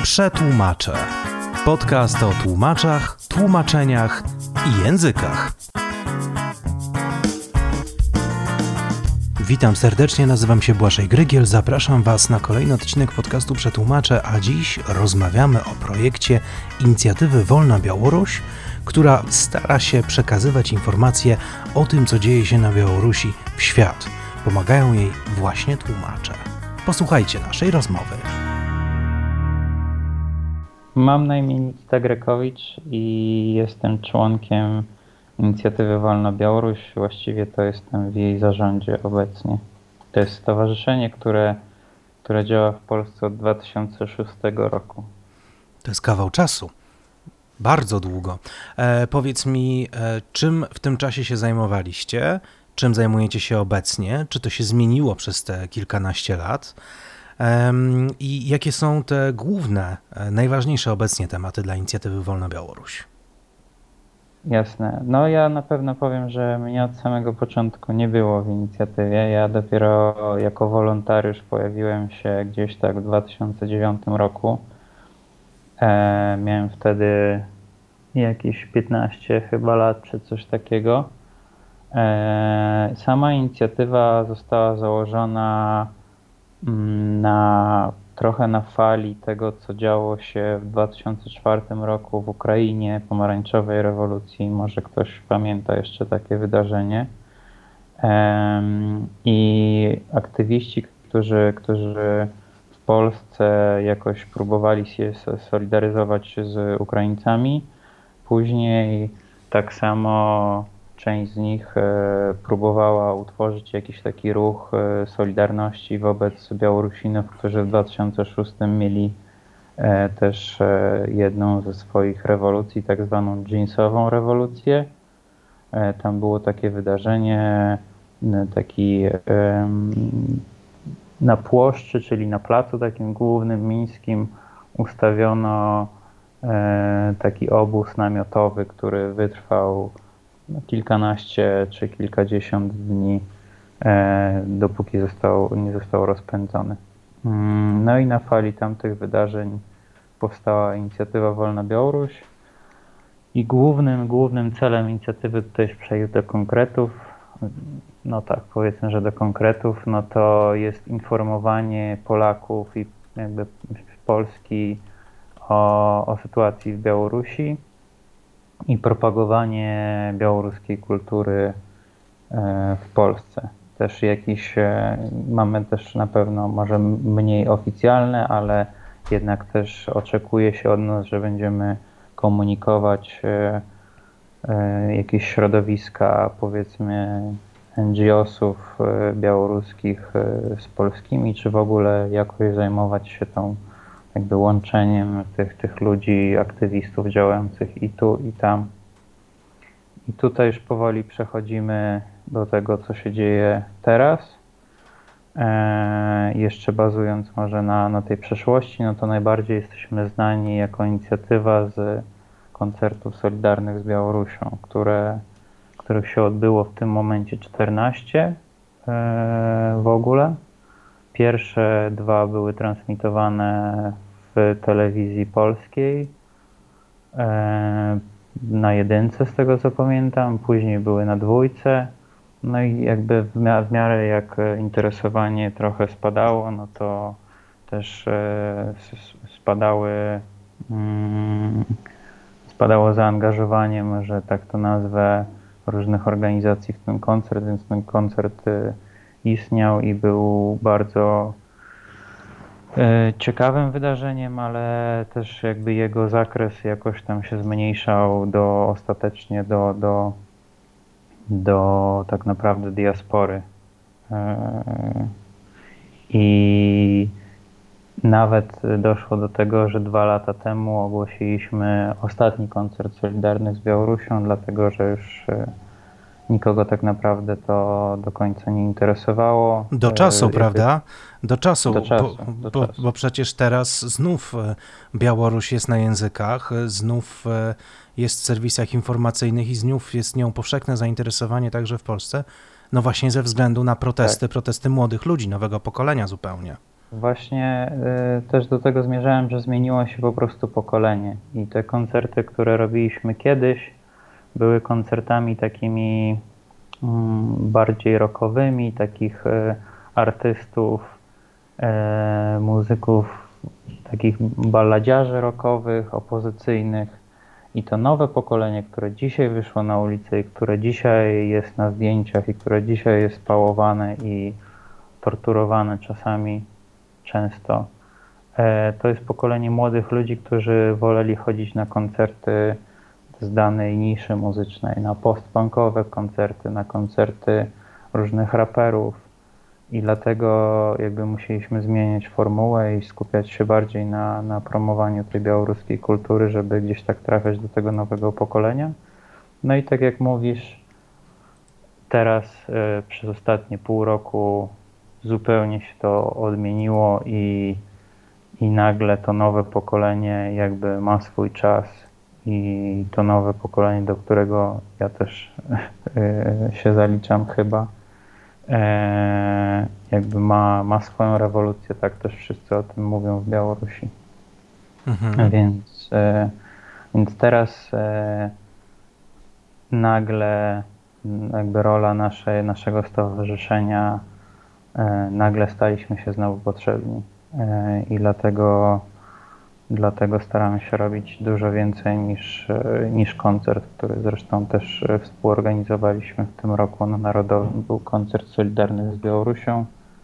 Przetłumaczę. Podcast o tłumaczach, tłumaczeniach i językach. Witam serdecznie, nazywam się Błażej Grygiel, zapraszam Was na kolejny odcinek podcastu Przetłumaczę, a dziś rozmawiamy o projekcie inicjatywy Wolna Białoruś, która stara się przekazywać informacje o tym, co dzieje się na Białorusi w świat. Pomagają jej właśnie tłumacze. Posłuchajcie naszej rozmowy. Mam na imię Nikita Grekowicz i jestem członkiem inicjatywy Wolna Białoruś. Właściwie to jestem w jej zarządzie obecnie. To jest stowarzyszenie, które działa w Polsce od 2006 roku. To jest kawał czasu. Bardzo długo. Powiedz mi, czym w tym czasie się zajmowaliście? Czym zajmujecie się obecnie? Czy to się zmieniło przez te kilkanaście lat? I jakie są te główne, najważniejsze obecnie tematy dla inicjatywy Wolna Białoruś? Jasne. No ja na pewno powiem, że mnie od samego początku nie było w inicjatywie. Ja dopiero jako wolontariusz pojawiłem się gdzieś tak w 2009 roku. Miałem wtedy jakieś 15 chyba lat czy coś takiego. Sama inicjatywa została założona trochę na fali tego, co działo się w 2004 roku w Ukrainie, pomarańczowej rewolucji. Może ktoś pamięta jeszcze takie wydarzenie. I aktywiści, którzy w Polsce jakoś próbowali się solidaryzować z Ukraińcami, później tak samo część z nich próbowała utworzyć jakiś taki ruch solidarności wobec Białorusinów, którzy w 2006 mieli też jedną ze swoich rewolucji, tak zwaną dżinsową rewolucję. Tam było takie wydarzenie, na płoszczy, czyli na placu takim głównym mińskim ustawiono taki obóz namiotowy, który wytrwał kilkanaście czy kilkadziesiąt dni, dopóki nie został rozpędzony. No i na fali tamtych wydarzeń powstała inicjatywa Wolna Białoruś i głównym celem inicjatywy, tutaj przejdę do konkretów, no tak, powiedzmy, że do konkretów, no to jest informowanie Polaków i jakby Polski o sytuacji w Białorusi i propagowanie białoruskiej kultury w Polsce. Też mamy też na pewno może mniej oficjalne, ale jednak też oczekuje się od nas, że będziemy komunikować jakieś środowiska, powiedzmy NGO-sów białoruskich z polskimi, czy w ogóle jakoś zajmować się tą jakby łączeniem tych ludzi, aktywistów działających i tu, i tam. I tutaj już powoli przechodzimy do tego, co się dzieje teraz. Jeszcze bazując może na tej przeszłości, no to najbardziej jesteśmy znani jako inicjatywa z koncertów solidarnych z Białorusią, których się odbyło w tym momencie 14 w ogóle. Pierwsze 2 były transmitowane w telewizji polskiej, na 1 z tego co pamiętam, później były na 2. No i jakby w miarę jak interesowanie trochę spadało, no to też spadało zaangażowanie, może tak to nazwę, różnych organizacji w ten koncert, więc ten koncert istniał i był bardzo ciekawym wydarzeniem, ale też jakby jego zakres jakoś tam się zmniejszał ostatecznie do tak naprawdę diaspory. I nawet doszło do tego, że 2 lata temu ogłosiliśmy ostatni koncert solidarny z Białorusią, dlatego że już nikogo tak naprawdę to do końca nie interesowało. Do czasu, prawda? Do czasu, bo przecież teraz znów Białoruś jest na językach, znów jest w serwisach informacyjnych i znów jest nią powszechne zainteresowanie także w Polsce, no właśnie ze względu na protesty młodych ludzi, nowego pokolenia zupełnie. Właśnie też do tego zmierzałem, że zmieniło się po prostu pokolenie i te koncerty, które robiliśmy kiedyś, były koncertami takimi bardziej rockowymi, takich artystów, muzyków, takich balladziarzy rockowych, opozycyjnych. I to nowe pokolenie, które dzisiaj wyszło na ulicę i które dzisiaj jest na zdjęciach i które dzisiaj jest pałowane i torturowane czasami, często, to jest pokolenie młodych ludzi, którzy woleli chodzić na koncerty z danej niszy muzycznej, na post-punkowe koncerty, na koncerty różnych raperów i dlatego jakby musieliśmy zmieniać formułę i skupiać się bardziej na promowaniu tej białoruskiej kultury, żeby gdzieś tak trafiać do tego nowego pokolenia. No i tak jak mówisz, teraz przez ostatnie pół roku zupełnie się to odmieniło i nagle to nowe pokolenie jakby ma swój czas i to nowe pokolenie, do którego ja też się zaliczam chyba, jakby ma swoją rewolucję, tak też wszyscy o tym mówią w Białorusi. Więc teraz nagle jakby rola naszego stowarzyszenia, nagle staliśmy się znowu potrzebni i dlatego staramy się robić dużo więcej niż koncert, który zresztą też współorganizowaliśmy w tym roku na Narodowym. Był koncert solidarny z Białorusią.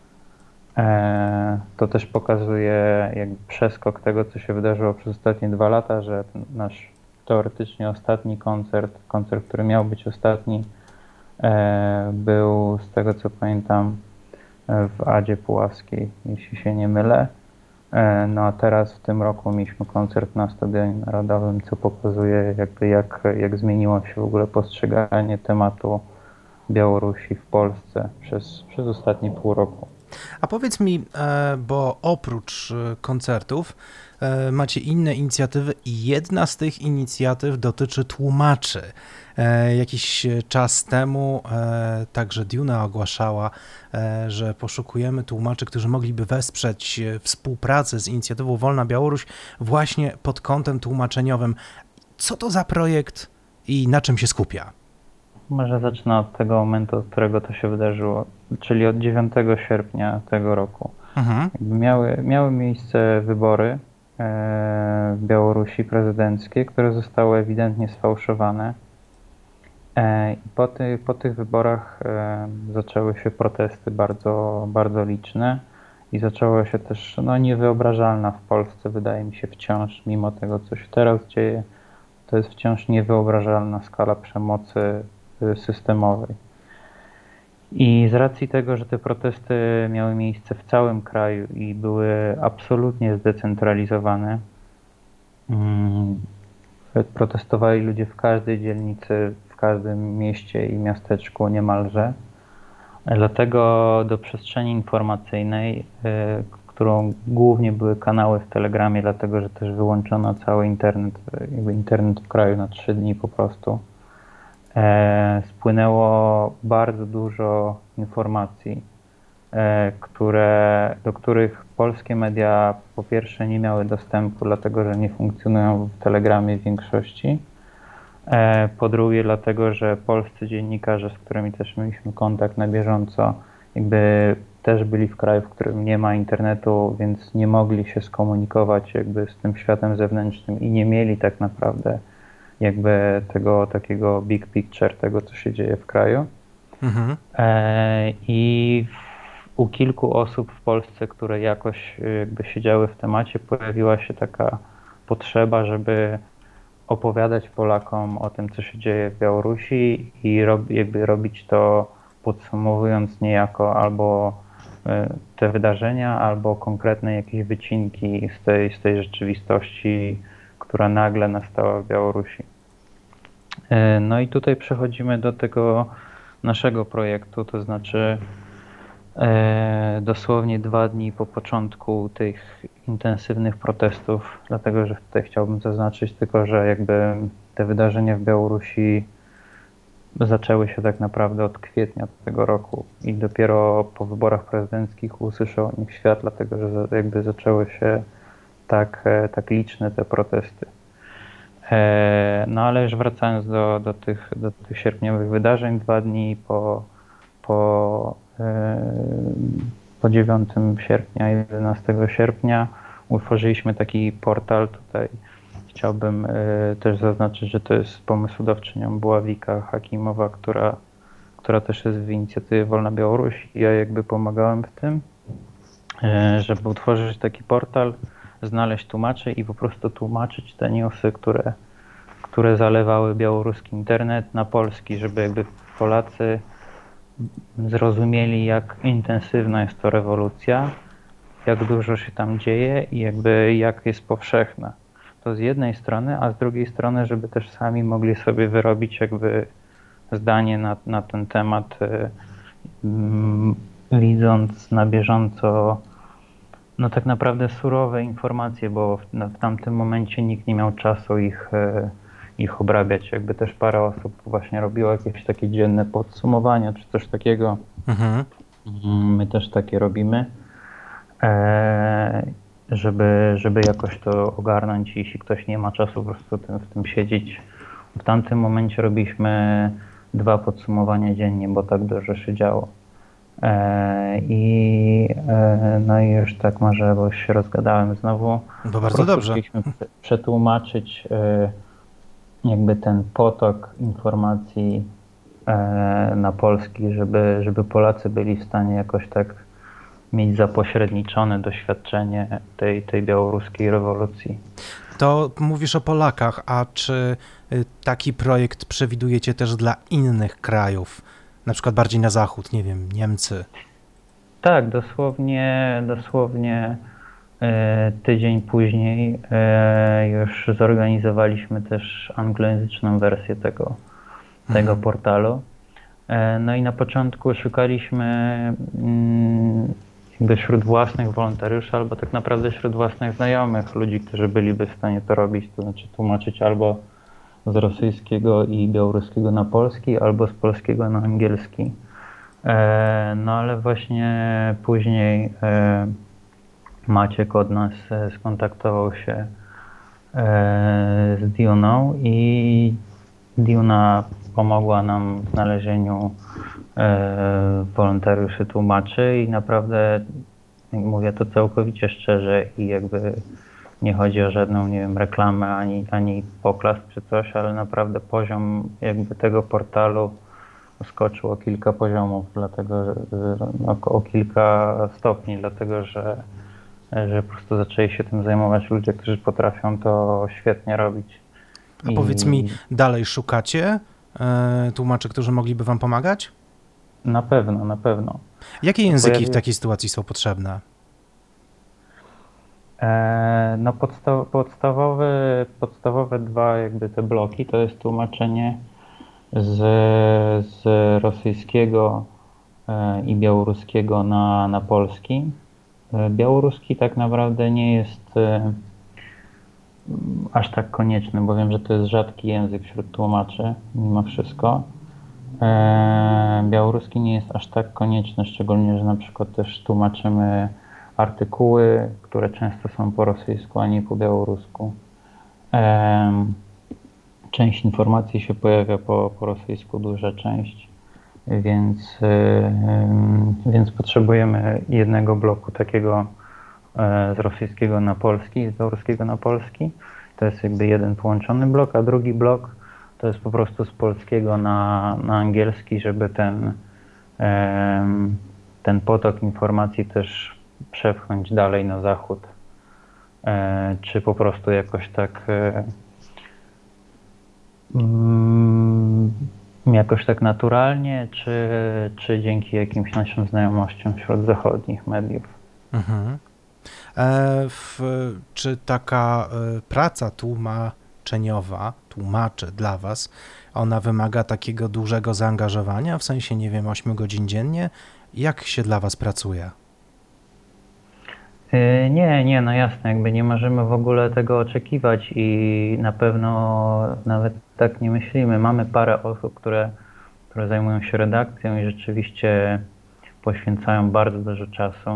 To też pokazuje jakby przeskok tego, co się wydarzyło przez ostatnie 2 lata, że ten nasz teoretycznie ostatni koncert, który miał być ostatni, był z tego co pamiętam w Adzie Puławskiej, jeśli się nie mylę. No a teraz w tym roku mieliśmy koncert na Stadionie Narodowym, co pokazuje jakby jak zmieniło się w ogóle postrzeganie tematu Białorusi w Polsce przez ostatnie pół roku. A powiedz mi, bo oprócz koncertów macie inne inicjatywy i jedna z tych inicjatyw dotyczy tłumaczy. Jakiś czas temu także Duna ogłaszała, że poszukujemy tłumaczy, którzy mogliby wesprzeć współpracę z inicjatywą Wolna Białoruś właśnie pod kątem tłumaczeniowym. Co to za projekt i na czym się skupia? Może zacznę od tego momentu, od którego to się wydarzyło, czyli od 9 sierpnia tego roku. Miały miejsce wybory w Białorusi prezydenckie, które zostały ewidentnie sfałszowane. I po tych wyborach zaczęły się protesty bardzo, bardzo liczne i zaczęła się też niewyobrażalna w Polsce, wydaje mi się wciąż, mimo tego co się teraz dzieje, to jest wciąż niewyobrażalna skala przemocy systemowej. I z racji tego, że te protesty miały miejsce w całym kraju i były absolutnie zdecentralizowane, protestowali ludzie w każdej dzielnicy, w każdym mieście i miasteczku niemalże. Dlatego do przestrzeni informacyjnej, którą głównie były kanały w Telegramie, dlatego że też wyłączono cały internet, jakby internet w kraju na 3 dni po prostu, spłynęło bardzo dużo informacji, do których polskie media po pierwsze nie miały dostępu, dlatego że nie funkcjonują w Telegramie w większości. Po drugie dlatego, że polscy dziennikarze, z którymi też mieliśmy kontakt na bieżąco, jakby też byli w kraju, w którym nie ma internetu, więc nie mogli się skomunikować jakby z tym światem zewnętrznym i nie mieli tak naprawdę jakby tego takiego big picture, tego co się dzieje w kraju. I u kilku osób w Polsce, które jakoś jakby siedziały w temacie, pojawiła się taka potrzeba, żeby opowiadać Polakom o tym, co się dzieje w Białorusi i jakby robić to podsumowując niejako albo te wydarzenia, albo konkretne jakieś wycinki z tej rzeczywistości, która nagle nastała w Białorusi. No i tutaj przechodzimy do tego naszego projektu, to znaczy dosłownie 2 dni po początku tych intensywnych protestów, dlatego że tutaj chciałbym zaznaczyć tylko, że jakby te wydarzenia w Białorusi zaczęły się tak naprawdę od kwietnia tego roku i dopiero po wyborach prezydenckich usłyszał o nich świat, dlatego że jakby zaczęły się tak liczne te protesty. No ale już wracając do tych sierpniowych wydarzeń, 2 dni po 9 sierpnia, 11 sierpnia utworzyliśmy taki portal. Tutaj chciałbym też zaznaczyć, że to jest pomysłodawczynią była Wika Hakimowa, która też jest w inicjatywie Wolna Białoruś. Ja jakby pomagałem w tym, żeby utworzyć taki portal, znaleźć tłumaczy i po prostu tłumaczyć te newsy, które zalewały białoruski internet na polski, żeby jakby Polacy zrozumieli, jak intensywna jest to rewolucja, jak dużo się tam dzieje i jakby jak jest powszechna. To z jednej strony, a z drugiej strony, żeby też sami mogli sobie wyrobić jakby zdanie na ten temat, widząc na bieżąco no tak naprawdę surowe informacje, bo w tamtym momencie nikt nie miał czasu ich obrabiać. Jakby też parę osób właśnie robiło jakieś takie dzienne podsumowania czy coś takiego. Mhm. My też takie robimy, żeby jakoś to ogarnąć, jeśli ktoś nie ma czasu po prostu w tym siedzieć. W tamtym momencie robiliśmy 2 podsumowania dziennie, bo tak dużo się działo. No i już tak może, bo się rozgadałem znowu. To bardzo dobrze. Chcieliśmy przetłumaczyć jakby ten potok informacji na polski, żeby Polacy byli w stanie jakoś tak mieć zapośredniczone doświadczenie tej białoruskiej rewolucji. To mówisz o Polakach, a czy taki projekt przewidujecie też dla innych krajów? Na przykład bardziej na zachód, nie wiem, Niemcy. Tak, dosłownie tydzień później już zorganizowaliśmy też anglojęzyczną wersję tego portalu. No i na początku szukaliśmy jakby wśród własnych wolontariuszy, albo tak naprawdę wśród własnych znajomych, ludzi, którzy byliby w stanie to robić, to znaczy tłumaczyć albo z rosyjskiego i białoruskiego na polski, albo z polskiego na angielski. No ale właśnie później Maciek od nas skontaktował się z Diuną i Diuna pomogła nam w znalezieniu wolontariuszy, tłumaczy i naprawdę, jak mówię to całkowicie szczerze i jakby nie chodzi o żadną, nie wiem, reklamę ani poklask czy coś, ale naprawdę poziom jakby tego portalu skoczył o kilka poziomów, dlatego że o kilka stopni, dlatego że po prostu zaczęli się tym zajmować ludzie, którzy potrafią to świetnie robić. A powiedz mi, dalej szukacie tłumaczy, którzy mogliby wam pomagać? Na pewno. Jakie języki w takiej sytuacji są potrzebne? No podstawowe 2 jakby te bloki to jest tłumaczenie z rosyjskiego i białoruskiego na polski. Białoruski tak naprawdę nie jest aż tak konieczny, bo wiem, że to jest rzadki język wśród tłumaczy mimo wszystko. Białoruski nie jest aż tak konieczny, szczególnie, że na przykład też tłumaczymy artykuły, które często są po rosyjsku, a nie po białorusku. Część informacji się pojawia po rosyjsku, duża część, więc potrzebujemy jednego bloku takiego z rosyjskiego na polski, z białoruskiego na polski. To jest jakby jeden połączony blok, a drugi blok to jest po prostu z polskiego na angielski, żeby ten potok informacji też przepchnąć dalej na zachód, czy po prostu jakoś tak naturalnie, czy dzięki jakimś naszym znajomościom wśród zachodnich mediów. Mhm. Czy taka praca tłumaczeniowa, tłumaczy dla was, ona wymaga takiego dużego zaangażowania, w sensie, nie wiem, 8 godzin dziennie? Jak się dla was pracuje? Nie, no jasne, jakby nie możemy w ogóle tego oczekiwać i na pewno nawet tak nie myślimy. Mamy parę osób, które które zajmują się redakcją i rzeczywiście poświęcają bardzo dużo czasu,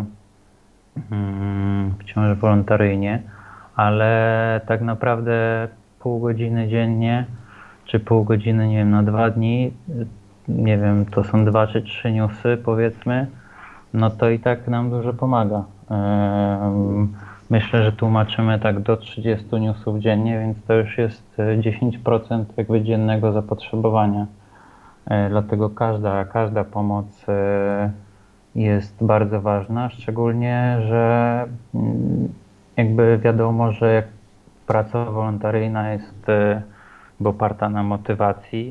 wciąż wolontaryjnie, ale tak naprawdę pół godziny dziennie, czy pół godziny, nie wiem, na 2 dni, nie wiem, to są 2 czy 3 newsy, powiedzmy, no to i tak nam dużo pomaga. Myślę, że tłumaczymy tak do 30 newsów dziennie, więc to już jest 10% jakby dziennego zapotrzebowania. Dlatego każda pomoc jest bardzo ważna, szczególnie, że jakby wiadomo, że jak praca wolontaryjna jest oparta na motywacji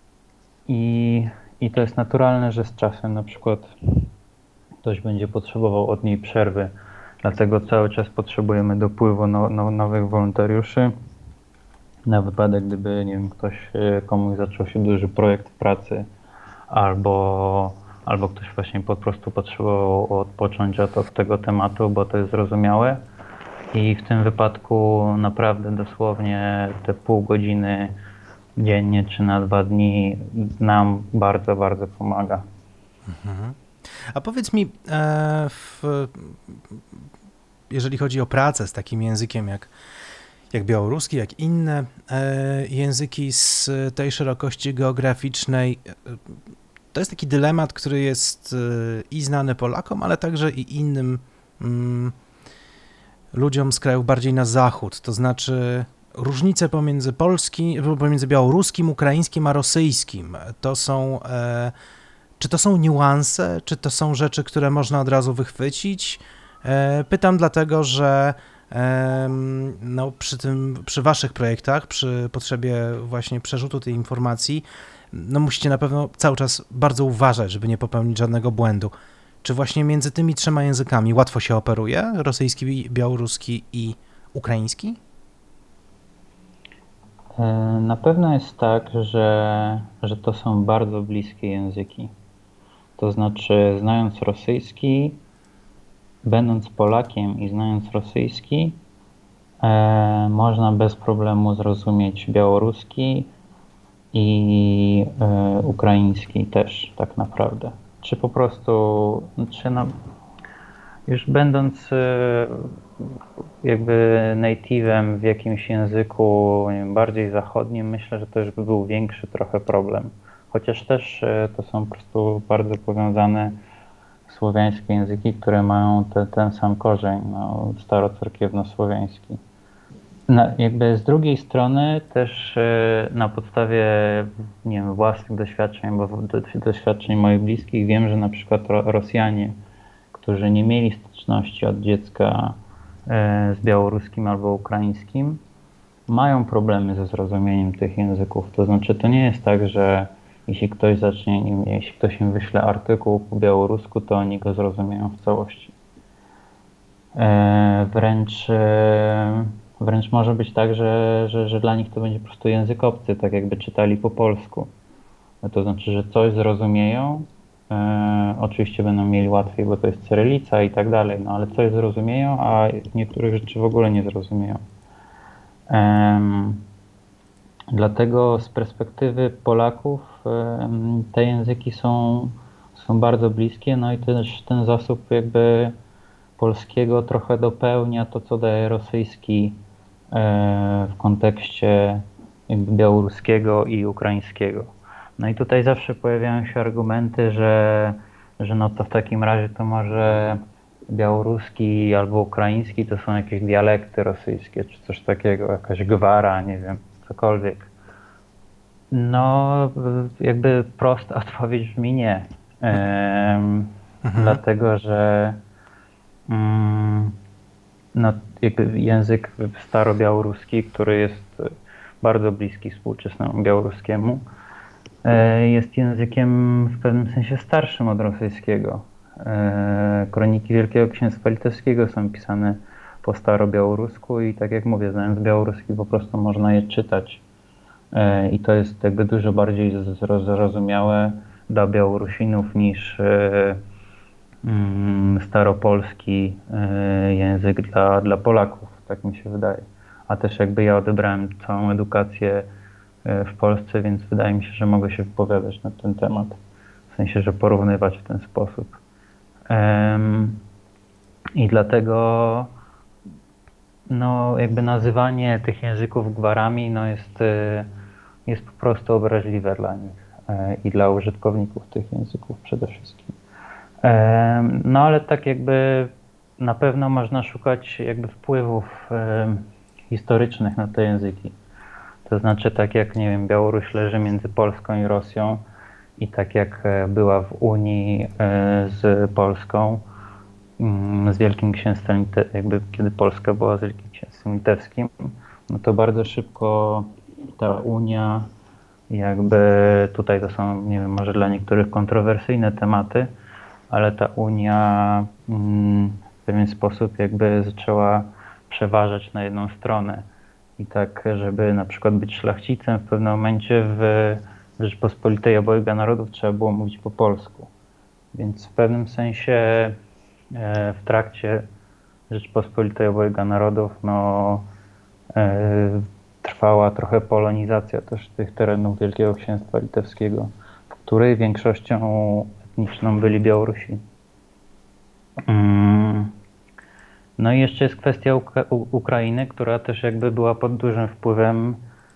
i to jest naturalne, że z czasem na przykład ktoś będzie potrzebował od niej przerwy. Dlatego cały czas potrzebujemy dopływu nowych wolontariuszy na wypadek, gdyby, nie wiem, komuś zaczął się duży projekt w pracy albo ktoś właśnie po prostu potrzebował odpocząć od tego tematu, bo to jest zrozumiałe. I w tym wypadku naprawdę dosłownie te pół godziny dziennie czy na 2 dni nam bardzo, bardzo pomaga. Mhm. A powiedz mi, jeżeli chodzi o pracę z takim językiem jak białoruski, jak inne języki z tej szerokości geograficznej, to jest taki dylemat, który jest i znany Polakom, ale także i innym ludziom z krajów bardziej na zachód, to znaczy różnice pomiędzy białoruskim, ukraińskim a rosyjskim. Czy to są niuanse, czy to są rzeczy, które można od razu wychwycić? Pytam dlatego, że no, przy waszych projektach, przy potrzebie właśnie przerzutu tej informacji, no musicie na pewno cały czas bardzo uważać, żeby nie popełnić żadnego błędu. Czy właśnie między tymi 3 językami łatwo się operuje? Rosyjski, białoruski i ukraiński? Na pewno jest tak, że to są bardzo bliskie języki. To znaczy, znając rosyjski, będąc Polakiem i znając rosyjski, można bez problemu zrozumieć białoruski i ukraiński też tak naprawdę. Czy po prostu, już będąc jakby native'em w jakimś języku, nie wiem, bardziej zachodnim, myślę, że to już by był większy trochę problem. Chociaż też to są po prostu bardzo powiązane słowiańskie języki, które mają ten sam korzeń, no, starocerkiewno-słowiański. Jakby z drugiej strony też na podstawie, nie wiem, własnych doświadczeń, bo doświadczeń moich bliskich wiem, że na przykład Rosjanie, którzy nie mieli styczności od dziecka z białoruskim albo ukraińskim, mają problemy ze zrozumieniem tych języków. To znaczy, to nie jest tak, że jeśli ktoś im wyśle artykuł po białorusku, to oni go zrozumieją w całości. Wręcz może być tak, że dla nich to będzie po prostu język obcy, tak jakby czytali po polsku. To znaczy, że coś zrozumieją, oczywiście będą mieli łatwiej, bo to jest cyrylica i tak dalej, no ale coś zrozumieją, a niektórych rzeczy w ogóle nie zrozumieją. Dlatego z perspektywy Polaków te języki są bardzo bliskie, no i też ten zasób jakby polskiego trochę dopełnia to, co daje rosyjski w kontekście jakby białoruskiego i ukraińskiego. No i tutaj zawsze pojawiają się argumenty, że no to w takim razie to może białoruski albo ukraiński to są jakieś dialekty rosyjskie, czy coś takiego, jakaś gwara, nie wiem, cokolwiek. No, jakby prosta odpowiedź brzmi nie. Dlatego, że no, jakby język starobiałoruski, który jest bardzo bliski współczesnemu białoruskiemu, jest językiem w pewnym sensie starszym od rosyjskiego. Kroniki Wielkiego Księstwa Litewskiego są pisane po starobiałorusku i tak jak mówię, znając białoruski po prostu można je czytać. I to jest jakby dużo bardziej zrozumiałe dla Białorusinów niż staropolski język dla Polaków, tak mi się wydaje. A też jakby ja odebrałem całą edukację w Polsce, więc wydaje mi się, że mogę się wypowiadać na ten temat. W sensie, że porównywać w ten sposób. I dlatego no, jakby nazywanie tych języków gwarami no, jest po prostu obraźliwe dla nich i dla użytkowników tych języków przede wszystkim. No ale tak jakby na pewno można szukać jakby wpływów historycznych na te języki. To znaczy tak jak, nie wiem, Białoruś leży między Polską i Rosją i tak jak była w Unii z Polską, z Wielkim Księstwem, jakby kiedy Polska była z Wielkim Księstwem Litewskim, no to bardzo szybko ta Unia, jakby tutaj to są, nie wiem, może dla niektórych kontrowersyjne tematy, ale ta Unia w pewien sposób jakby zaczęła przeważać na jedną stronę. I tak, żeby na przykład być szlachcicem, w pewnym momencie w Rzeczypospolitej Obojga Narodów trzeba było mówić po polsku. Więc w pewnym sensie w trakcie Rzeczypospolitej Obojga Narodów no, trwała trochę polonizacja też tych terenów Wielkiego Księstwa Litewskiego, w której większością etniczną byli Białorusi. No i jeszcze jest kwestia Ukrainy, która też jakby była pod dużym wpływem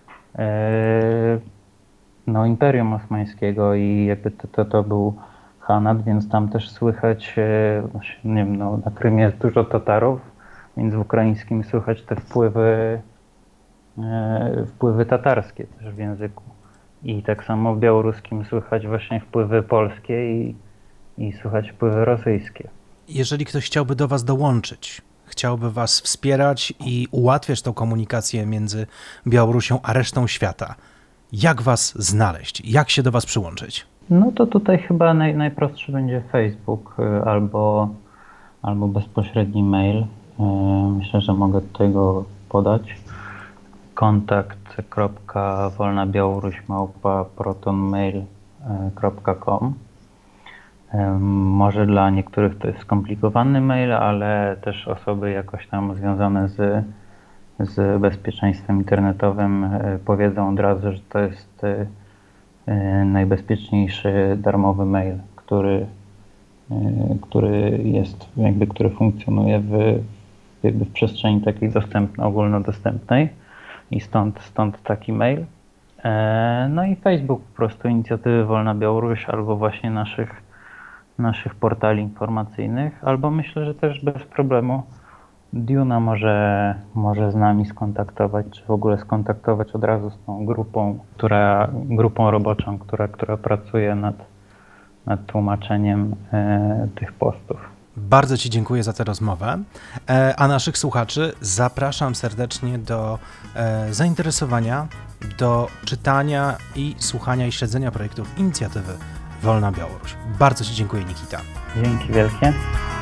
no, Imperium Osmańskiego i jakby to był Hanat, więc tam też słychać, nie wiem, no, na Krymie jest dużo Tatarów, więc w ukraińskim słychać te wpływy tatarskie też w języku. I tak samo w białoruskim słychać właśnie wpływy polskie i słychać wpływy rosyjskie. Jeżeli ktoś chciałby do was dołączyć, chciałby was wspierać i ułatwiać tą komunikację między Białorusią a resztą świata, jak was znaleźć? Jak się do was przyłączyć? No to tutaj chyba najprostszy będzie Facebook albo bezpośredni mail. Myślę, że mogę tutaj go podać. kontakt.wolnabiałoruś@protonmail.com. Może dla niektórych to jest skomplikowany mail, ale też osoby jakoś tam związane z bezpieczeństwem internetowym powiedzą od razu, że to jest najbezpieczniejszy darmowy mail, który jest jakby, który funkcjonuje w przestrzeni takiej ogólnodostępnej i stąd taki mail. No i Facebook po prostu, Inicjatywy Wolna Białoruś, albo właśnie naszych portali informacyjnych, albo myślę, że też bez problemu Duna może z nami skontaktować, czy w ogóle skontaktować od razu z tą grupą roboczą, która pracuje nad tłumaczeniem tych postów. Bardzo ci dziękuję za tę rozmowę, a naszych słuchaczy zapraszam serdecznie do zainteresowania, do czytania i słuchania i śledzenia projektów Inicjatywy Wolna Białoruś. Bardzo ci dziękuję, Nikita. Dzięki wielkie.